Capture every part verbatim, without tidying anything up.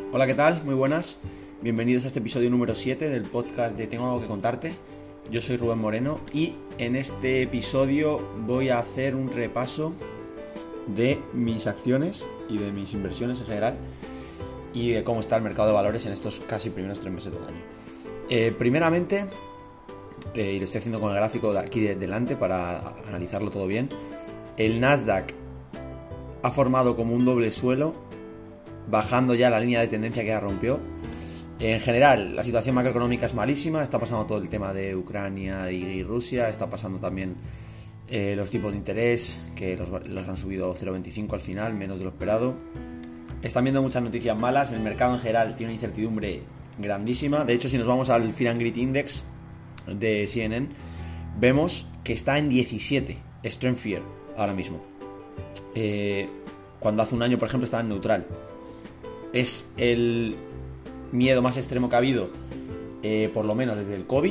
Hola, ¿qué tal? Muy buenas. Bienvenidos a este episodio número siete del podcast de Tengo algo que contarte. Yo soy Rubén Moreno y en este episodio voy a hacer un repaso de mis acciones y de mis inversiones en general y de cómo está el mercado de valores en estos casi primeros tres meses del año. Eh, primeramente, eh, y lo estoy haciendo con el gráfico de aquí de delante para analizarlo todo bien, el Nasdaq ha formado como un doble suelo, bajando ya la línea de tendencia que ya rompió. En general, la situación macroeconómica es malísima, está pasando todo el tema de Ucrania y Rusia, está pasando también eh, los tipos de interés, que los, los han subido a cero coma veinticinco al final, menos de lo esperado. Están viendo muchas noticias malas, el mercado en general tiene una incertidumbre grandísima. De hecho, si nos vamos al Fear and Greed Index de C N N, vemos que está en diecisiete, Extreme Fear, ahora mismo. Eh, cuando hace un año, por ejemplo, estaba en neutral. Es el miedo más extremo que ha habido, eh, por lo menos desde el COVID.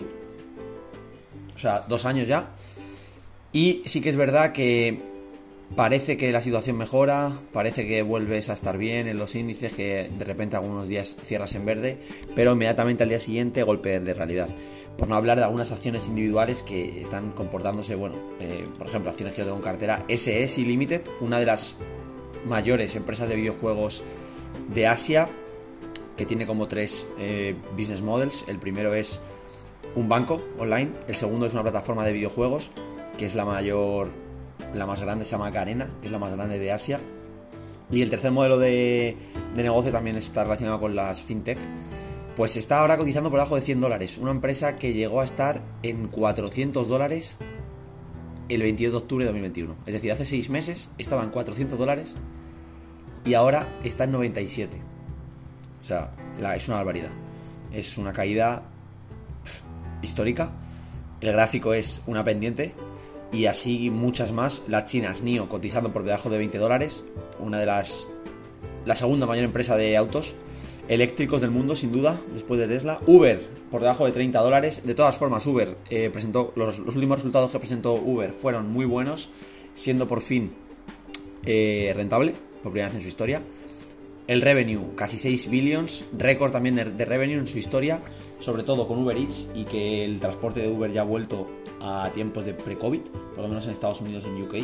O sea, dos años ya. Y sí que es verdad que parece que la situación mejora, parece que vuelves a estar bien en los índices, que de repente algunos días cierras en verde, pero inmediatamente al día siguiente golpe de realidad. Por no hablar de algunas acciones individuales que están comportándose, bueno, eh, por ejemplo, acciones que yo tengo en cartera, S S I Limited, una de las mayores empresas de videojuegos de Asia, que tiene como tres eh, business models. El primero es un banco online, el segundo es una plataforma de videojuegos, que es la mayor, la más grande, se llama Garena, que es la más grande de Asia, y el tercer modelo de, de negocio también está relacionado con las fintech. Pues está ahora cotizando por debajo de cien dólares, una empresa que llegó a estar en cuatrocientos dólares el veintidós de octubre de dos mil veintiuno, es decir, hace seis meses estaba en cuatrocientos dólares y ahora está en noventa y siete. O sea, la, es una barbaridad. Es una caída pff, histórica. El gráfico es una pendiente. Y así muchas más. Las chinas, N I O, cotizando por debajo de veinte dólares. Una de las... La segunda mayor empresa de autos eléctricos del mundo, sin duda, después de Tesla. Uber, por debajo de treinta dólares. De todas formas, Uber eh, presentó... Los, los últimos resultados que presentó Uber fueron muy buenos, siendo por fin eh, rentable, por primera vez en su historia. El revenue, casi seis billions, récord también de, de revenue en su historia, sobre todo con Uber Eats, y que el transporte de Uber ya ha vuelto a tiempos de pre-COVID, por lo menos en Estados Unidos y en U K.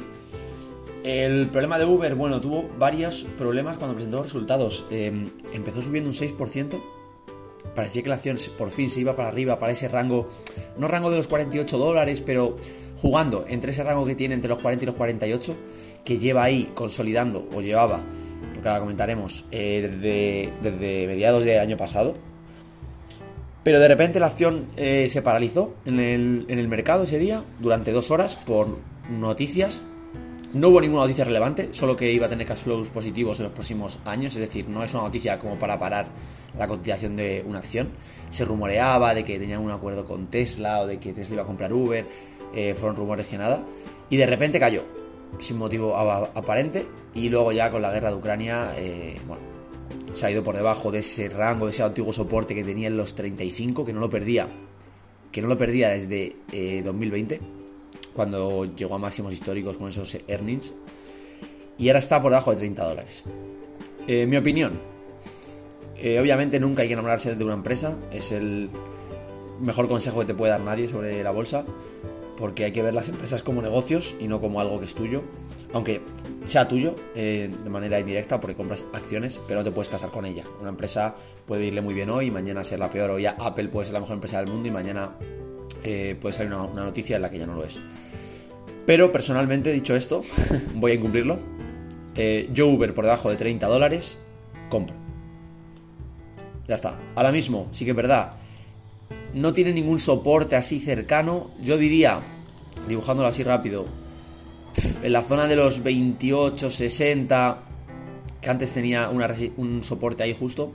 El problema de Uber, bueno, tuvo varios problemas cuando presentó los resultados. Eh, empezó subiendo un seis por ciento, parecía que la acción por fin se iba para arriba, para ese rango, no rango de los cuarenta y ocho dólares, pero jugando entre ese rango que tiene entre los cuarenta y los cuarenta y ocho, que lleva ahí consolidando, o llevaba, porque ahora comentaremos, eh, desde, desde mediados del año pasado. Pero de repente la acción eh, se paralizó en el, en el mercado ese día durante dos horas por noticias. No hubo ninguna noticia relevante, solo que iba a tener cash flows positivos en los próximos años. Es decir, no es una noticia como para parar la cotización de una acción. Se rumoreaba de que tenían un acuerdo con Tesla o de que Tesla iba a comprar Uber. eh, Fueron rumores que nada. Y de repente cayó, sin motivo aparente. Y luego ya con la guerra de Ucrania, eh, bueno, se ha ido por debajo de ese rango, de ese antiguo soporte que tenía en los treinta y cinco, que no lo perdía, que no lo perdía desde eh, dos mil veinte, cuando llegó a máximos históricos con esos earnings. Y ahora está por debajo de treinta dólares. Eh, mi opinión, eh, obviamente nunca hay que enamorarse de una empresa. Es el mejor consejo que te puede dar nadie sobre la bolsa, porque hay que ver las empresas como negocios y no como algo que es tuyo, aunque sea tuyo eh, de manera indirecta, porque compras acciones, pero no te puedes casar con ella. Una empresa puede irle muy bien hoy y mañana ser la peor, o ya Apple puede ser la mejor empresa del mundo y mañana eh, puede salir una, una noticia en la que ya no lo es. Pero personalmente, dicho esto, voy a incumplirlo. eh, yo Uber por debajo de treinta dólares compro. Ya está. Ahora mismo sí que es verdad, no tiene ningún soporte así cercano. Yo diría, dibujándolo así rápido, en la zona de los veintiocho, sesenta, que antes tenía una, un soporte ahí justo.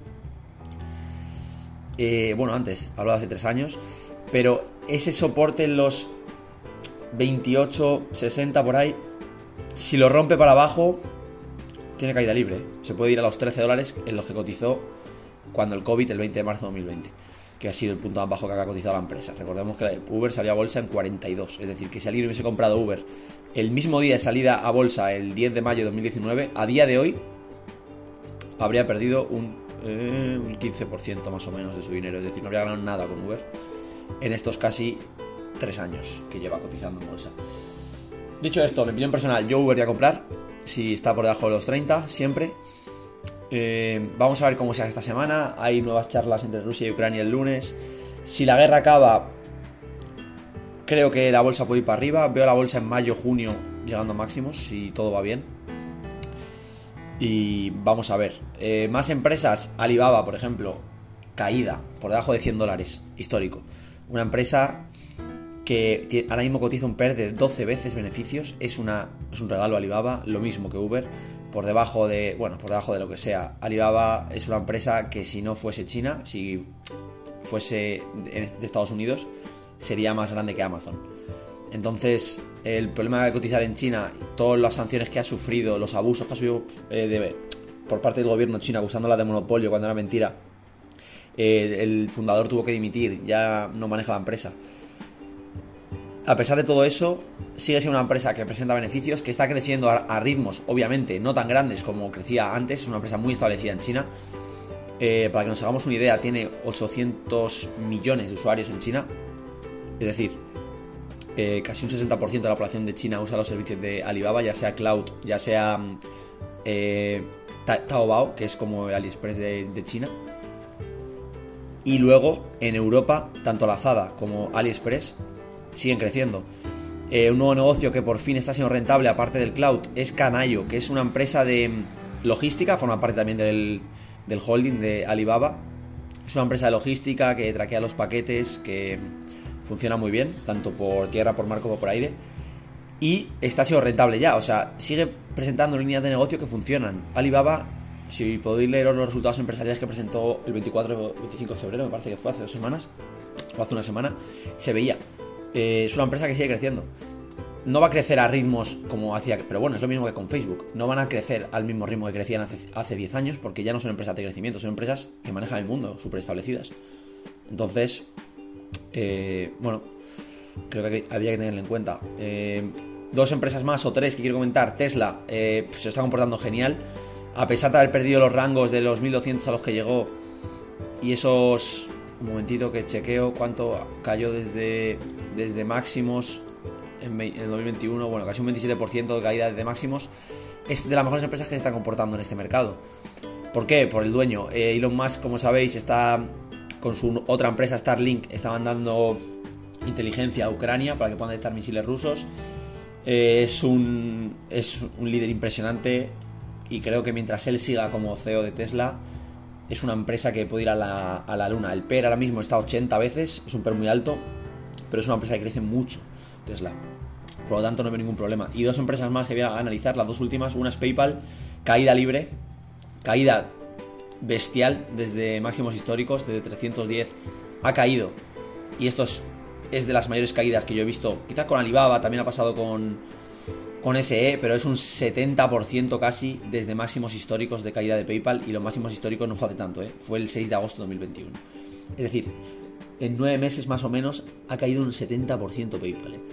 Eh, bueno, antes, hablo de hace tres años. Pero ese soporte en los veintiocho, sesenta por ahí, si lo rompe para abajo, tiene caída libre. Se puede ir a los trece dólares en los que cotizó cuando el COVID, el veinte de marzo de dos mil veinte. Que ha sido el punto más bajo que ha cotizado la empresa. Recordemos que Uber salió a bolsa en cuarenta y dos, es decir, que si alguien hubiese comprado Uber el mismo día de salida a bolsa, el diez de mayo de dos mil diecinueve, a día de hoy habría perdido un eh, un quince por ciento más o menos de su dinero. Es decir, no habría ganado nada con Uber en estos casi tres años que lleva cotizando en bolsa. Dicho esto, mi opinión personal, yo Uber voy a comprar si está por debajo de los treinta, siempre. Eh, vamos a ver cómo sea esta semana. Hay nuevas charlas entre Rusia y Ucrania el lunes. Si la guerra acaba, creo que la bolsa puede ir para arriba. Veo la bolsa en mayo, junio llegando a máximos, si todo va bien. Y vamos a ver. Eh, más empresas, Alibaba, por ejemplo, caída por debajo de cien dólares, histórico. Una empresa que ahora mismo cotiza un P E R de doce veces beneficios. Es, una, es un regalo Alibaba, lo mismo que Uber. Por debajo de, bueno, por debajo de lo que sea. Alibaba es una empresa que si no fuese China, si fuese de Estados Unidos, sería más grande que Amazon. Entonces, el problema de cotizar en China, todas las sanciones que ha sufrido, los abusos que ha sufrido eh, de, por parte del gobierno chino, acusándola de monopolio cuando era mentira, eh, el fundador tuvo que dimitir, ya no maneja la empresa. A pesar de todo eso, sigue siendo una empresa que presenta beneficios, que está creciendo a, a ritmos, obviamente, no tan grandes como crecía antes. Es una empresa muy establecida en China. Eh, para que nos hagamos una idea, tiene ochocientos millones de usuarios en China. Es decir, eh, casi un sesenta por ciento de la población de China usa los servicios de Alibaba, ya sea Cloud, ya sea eh, Taobao, que es como el AliExpress de, de China. Y luego, en Europa, tanto Lazada como AliExpress siguen creciendo. Eh, un nuevo negocio que por fin está siendo rentable, aparte del cloud, es Canayo, que es una empresa de logística, forma parte también del, del holding de Alibaba. Es una empresa de logística que traquea los paquetes, que funciona muy bien, tanto por tierra, por mar como por aire. Y está siendo rentable ya, o sea, sigue presentando líneas de negocio que funcionan. Alibaba, si podéis leeros los resultados empresariales que presentó el veinticuatro veinticinco de febrero, me parece que fue hace dos semanas, o hace una semana, se veía. Eh, es una empresa que sigue creciendo. No va a crecer a ritmos como hacía, pero bueno, es lo mismo que con Facebook. No van a crecer al mismo ritmo que crecían hace, hace diez años, porque ya no son empresas de crecimiento, son empresas que manejan el mundo, súper establecidas. Entonces, eh, bueno, creo que había que tenerlo en cuenta. Eh, dos empresas más o tres que quiero comentar. Tesla eh, pues se está comportando genial, a pesar de haber perdido los rangos de los mil doscientos a los que llegó, y esos... Un momentito que chequeo cuánto cayó desde, desde máximos en, en dos mil veintiuno. Bueno, casi un veintisiete por ciento de caída desde máximos. Es de las mejores empresas que se están comportando en este mercado. ¿Por qué? Por el dueño. eh, Elon Musk, como sabéis, está con su otra empresa Starlink, está mandando inteligencia a Ucrania para que puedan detectar misiles rusos. eh, es, un, es un líder impresionante, y creo que mientras él siga como C E O de Tesla, es una empresa que puede ir a la, a la luna. El P E R ahora mismo está ochenta veces, es un P E R muy alto, pero es una empresa que crece mucho, Tesla. Por lo tanto, no veo ningún problema. Y dos empresas más que voy a analizar, las dos últimas. Una es PayPal, caída libre, caída bestial desde máximos históricos, desde trescientos diez ha caído. Y esto es, es de las mayores caídas que yo he visto. Quizás con Alibaba, también ha pasado con... con S E, pero es un setenta por ciento casi desde máximos históricos de caída de PayPal, y los máximos históricos no fue hace tanto, ¿eh? Fue el seis de agosto de dos mil veintiuno. Es decir, en nueve meses más o menos ha caído un setenta por ciento PayPal. ¿eh?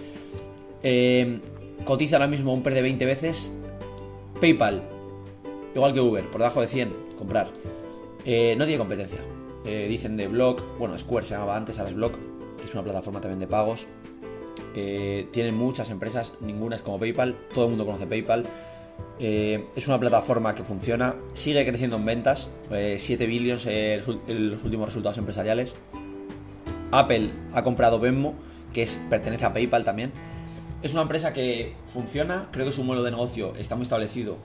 Eh, cotiza ahora mismo un P E R de veinte veces. PayPal, igual que Uber, por debajo de cien, comprar. Eh, no tiene competencia. Eh, dicen de Block, bueno, Square se llamaba antes, ahora es Block, que es una plataforma también de pagos. Eh, tienen muchas empresas, ninguna es como PayPal, todo el mundo conoce PayPal. Eh, es una plataforma que funciona, sigue creciendo en ventas, eh, siete billones eh, en los últimos resultados empresariales. Apple ha comprado Venmo, que es, pertenece a PayPal también. Es una empresa que funciona, creo que su modelo de negocio está muy establecido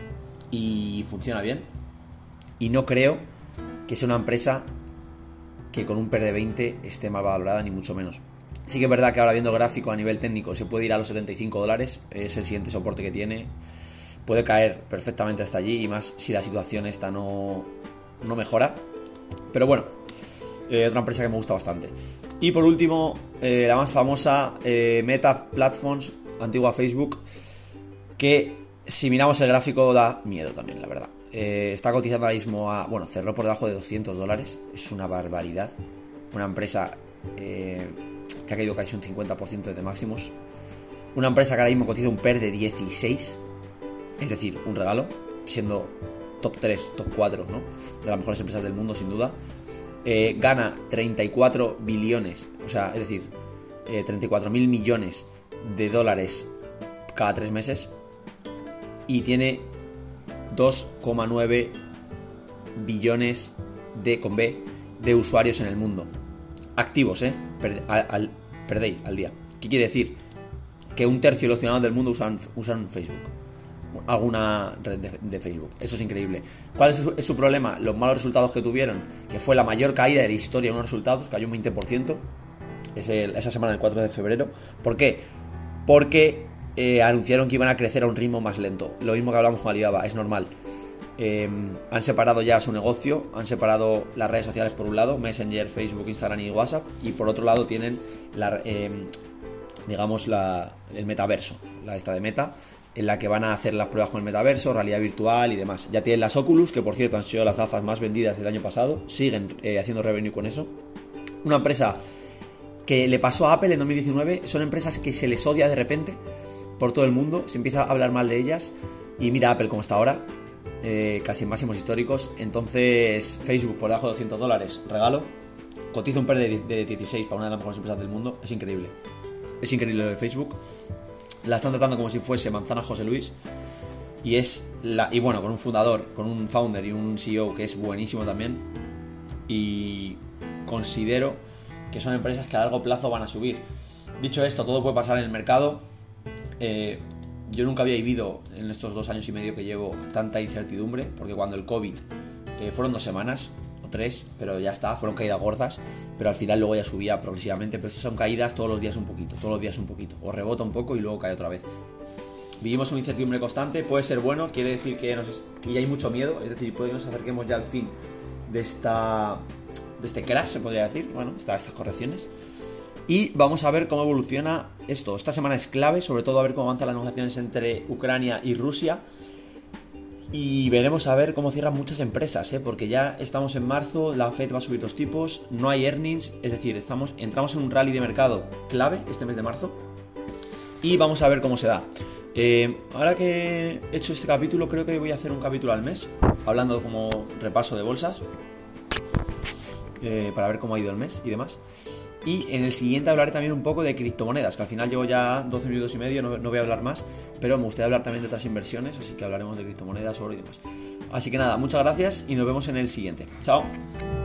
y funciona bien. Y no creo que sea una empresa que con un P E R de veinte esté mal valorada, ni mucho menos. Sí que es verdad que ahora, viendo el gráfico a nivel técnico, se puede ir a los setenta y cinco dólares, es el siguiente soporte que tiene. Puede caer perfectamente hasta allí, y más si la situación esta no, no mejora. Pero bueno, eh, otra empresa que me gusta bastante. Y por último, eh, la más famosa, eh, Meta Platforms, antigua Facebook, que si miramos el gráfico da miedo también, la verdad. Eh, está cotizando ahora mismo a... Bueno, cerró por debajo de doscientos dólares, es una barbaridad. Una empresa... Eh, que ha caído casi un cincuenta por ciento de máximos. Una empresa que ahora mismo cotiza un P E R de dieciséis, es decir, un regalo, siendo top tres, top cuatro, ¿no? De las mejores empresas del mundo, sin duda. Eh, gana treinta y cuatro billones, o sea, es decir, eh, treinta y cuatro mil millones de dólares cada tres meses. Y tiene dos coma nueve billones de, con B, de usuarios en el mundo. Activos, ¿eh? Per, al, al, perdéis al día. ¿Qué quiere decir? Que un tercio de los ciudadanos del mundo usan, usan Facebook. Alguna red de, de Facebook. Eso es increíble. ¿Cuál es su, es su problema? Los malos resultados que tuvieron, que fue la mayor caída de la historia en unos resultados, cayó un veinte por ciento es el, esa semana del cuatro de febrero. ¿Por qué? Porque eh, anunciaron que iban a crecer a un ritmo más lento. Lo mismo que hablamos con Alibaba, es normal. Eh, han separado ya su negocio, han separado las redes sociales por un lado, Messenger, Facebook, Instagram y WhatsApp, y por otro lado tienen la, eh, digamos la, el metaverso, la esta de Meta, en la que van a hacer las pruebas con el metaverso, realidad virtual y demás. Ya tienen las Oculus, que por cierto han sido las gafas más vendidas del año pasado, siguen eh, haciendo revenue con eso. Una empresa que le pasó a Apple en dos mil diecinueve, son empresas que se les odia de repente por todo el mundo, se empieza a hablar mal de ellas, y mira Apple como está ahora. Eh, casi en máximos históricos. Entonces Facebook por debajo de doscientos dólares, regalo. Cotiza un P E de dieciséis para una de las mejores empresas del mundo. Es increíble. Es increíble lo de Facebook. La están tratando como si fuese manzana José Luis. Y es la, y bueno, con un fundador, con un founder y un C E O que es buenísimo también. Y considero que son empresas que a largo plazo van a subir. Dicho esto, todo puede pasar en el mercado. Eh, Yo nunca había vivido en estos dos años y medio que llevo tanta incertidumbre, porque cuando el COVID eh, fueron dos semanas o tres, pero ya está, fueron caídas gordas, pero al final luego ya subía progresivamente. Pero estas son caídas todos los días un poquito, todos los días un poquito, o rebota un poco y luego cae otra vez. Vivimos una incertidumbre constante, puede ser bueno, quiere decir que, nos, que ya hay mucho miedo, es decir, puede que nos acerquemos ya al fin de esta de este crash, se podría decir, bueno, estas, estas correcciones. Y vamos a ver cómo evoluciona esto. Esta semana es clave, sobre todo a ver cómo avanzan las negociaciones entre Ucrania y Rusia. Y veremos a ver cómo cierran muchas empresas, ¿eh? Porque ya estamos en marzo, la Fed va a subir los tipos, no hay earnings, es decir, estamos, entramos en un rally de mercado clave este mes de marzo. Y vamos a ver cómo se da. Eh, ahora que he hecho este capítulo, creo que voy a hacer un capítulo al mes, hablando como repaso de bolsas, eh, para ver cómo ha ido el mes y demás. Y en el siguiente hablaré también un poco de criptomonedas, que al final llevo ya doce minutos y medio, no, no voy a hablar más, pero me gustaría hablar también de otras inversiones, así que hablaremos de criptomonedas, oro y demás. Así que nada, muchas gracias y nos vemos en el siguiente. Chao.